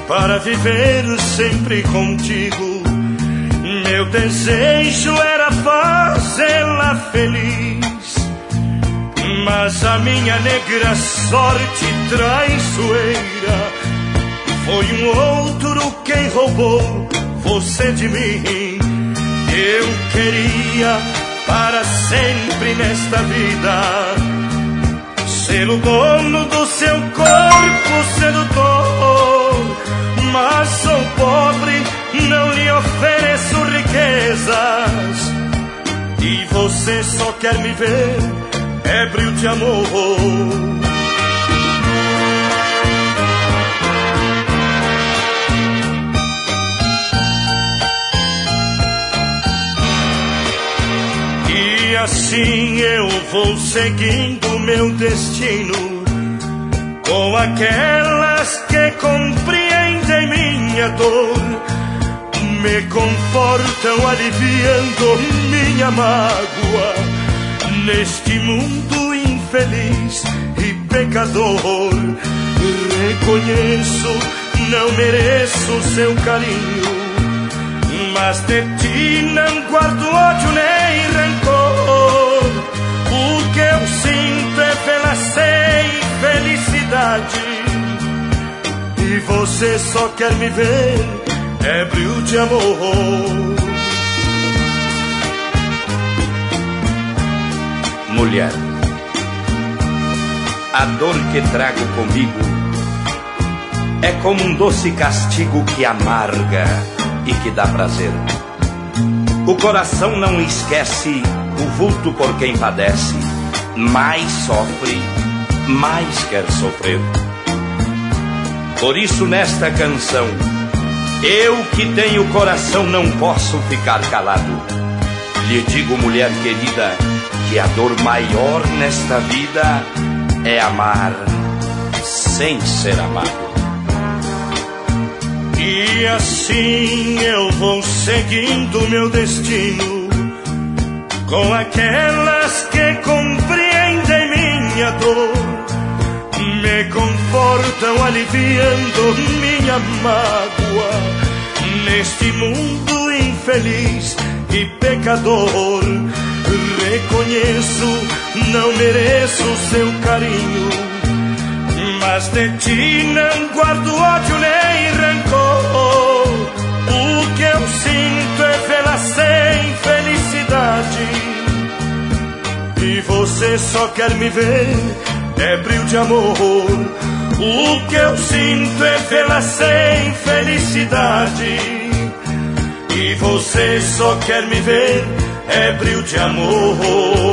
para viver sempre contigo. Meu desejo era fazê-la feliz, mas a minha negra sorte traiçoeira foi um outro quem roubou você de mim. Eu queria para sempre nesta vida ser o dono do seu corpo sedutor, mas sou pobre, não lhe ofereço riquezas, e você só quer me ver ébrio de amor. E assim eu vou seguindo meu destino, com aquelas que compreendem minha dor, me confortam aliviando minha mágoa. Neste mundo infeliz e pecador, reconheço, não mereço seu carinho, mas de ti não guardo ódio nem rancor. O que eu sinto é vê-la sem felicidade, e você só quer me ver ébrio de amor. Mulher, a dor que trago comigo é como um doce castigo que amarga e que dá prazer. O coração não esquece o vulto por quem padece, mais sofre, mais quer sofrer. Por isso nesta canção, eu que tenho coração não posso ficar calado. Lhe digo, mulher querida, que a dor maior nesta vida é amar sem ser amado. E assim eu vou seguindo meu destino, com aquelas que compreendem minha dor, me confortam aliviando minha mágoa. Neste mundo infeliz e pecador, reconheço, não mereço seu carinho, mas de ti não guardo ódio nem rancor. O que eu sinto é vê-la sem felicidade, e você só quer me ver ébrio de amor. O que eu sinto é vê-la sem felicidade, e você só quer me ver ébrio de amor.